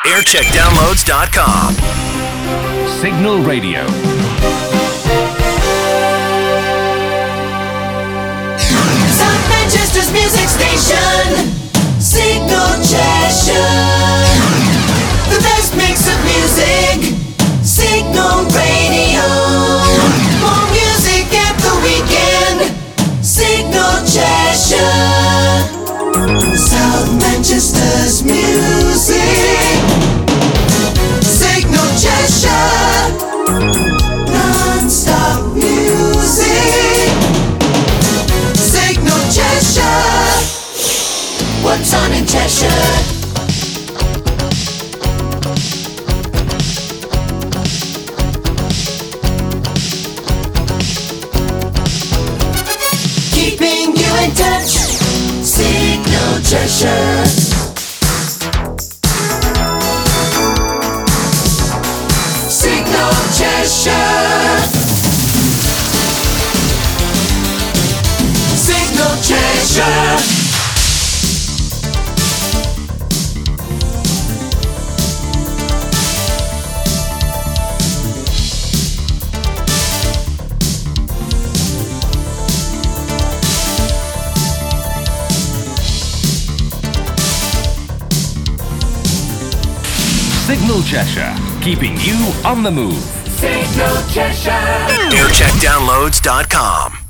aircheckdownloads.com. Signal Radio. South Manchester's music station, Signal Cheshire. The best mix of music, Signal Radio. More music at the weekend, Signal Cheshire. South Manchester's music, Signal Cheshire. Non-stop music, Signal Cheshire. What's on in Cheshire? Keeping you in touch, Signal Cheshire. Signal Cheshire. Signal Cheshire. Signal Cheshire, keeping you on the move. Signal Cheshire. aircheckdownloads.com.